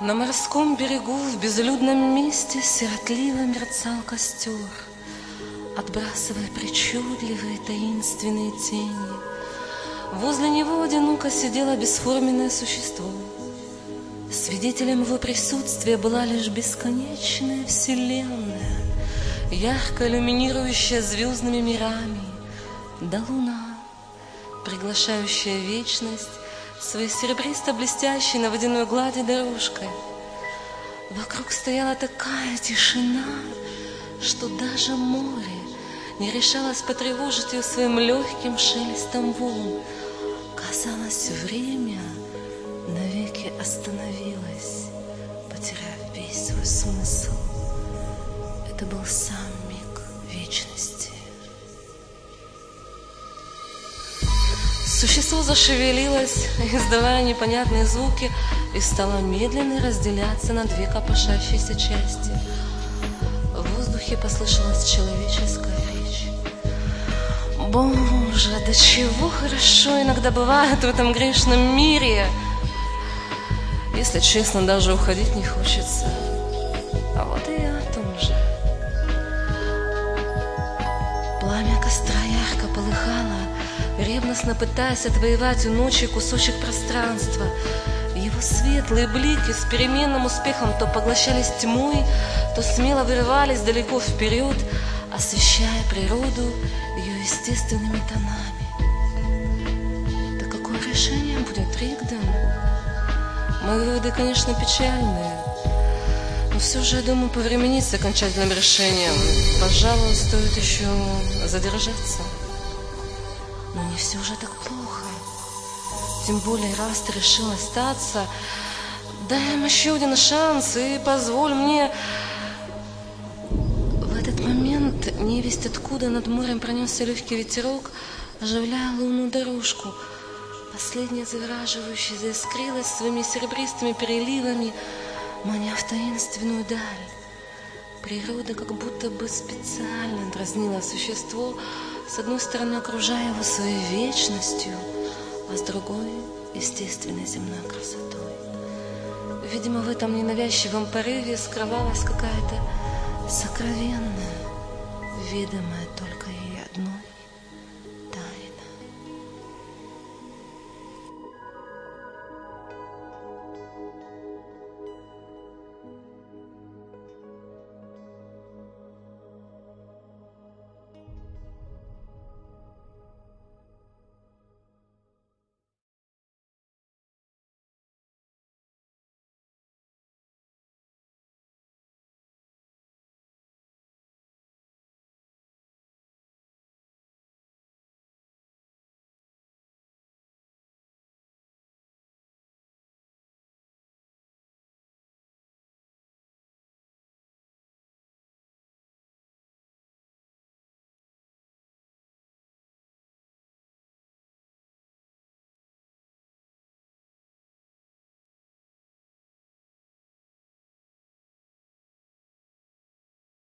На морском берегу в безлюдном месте сиротливо мерцал костер, отбрасывая причудливые таинственные тени. Возле него одиноко сидело бесформенное существо. Свидетелем его присутствия была лишь бесконечная вселенная, ярко иллюминирующая звездными мирами, да луна, приглашающая вечность своей серебристо-блестящей на водяной глади дорожкой. Вокруг стояла такая тишина, что даже море не решалось потревожить ее своим легким шелестом волн. Казалось, время навеки остановилось, потеряв весь свой смысл. Это был сам миг вечности. Существо зашевелилось, издавая непонятные звуки, и стало медленно разделяться на две копошащиеся части. В воздухе послышалась человеческая речь. Боже, до чего хорошо иногда бывает в этом грешном мире! Если честно, даже уходить не хочется. А вот и я тоже. Пламя костра ярко полыхало, ревностно пытаясь отвоевать у ночи кусочек пространства. Его светлые блики с переменным успехом то поглощались тьмой, то смело вырывались далеко вперед, освещая природу ее естественными тонами. Да какое решение будет, Ригден? Мои выводы, конечно, печальные, но все же, я думаю, повременить с окончательным решением. Пожалуй, стоит еще задержаться. Но не все же так плохо. Тем более, раз ты решил остаться, дай им еще один шанс и позволь мне... В этот момент невесть откуда над морем пронесся легкий ветерок, оживляя лунную дорожку. Последняя завораживающе заискрилась своими серебристыми переливами, маня в таинственную даль. Природа как будто бы специально дразнила существо, с одной стороны окружая его своей вечностью, а с другой — естественной земной красотой. Видимо, в этом ненавязчивом порыве скрывалась какая-то сокровенная, видимая только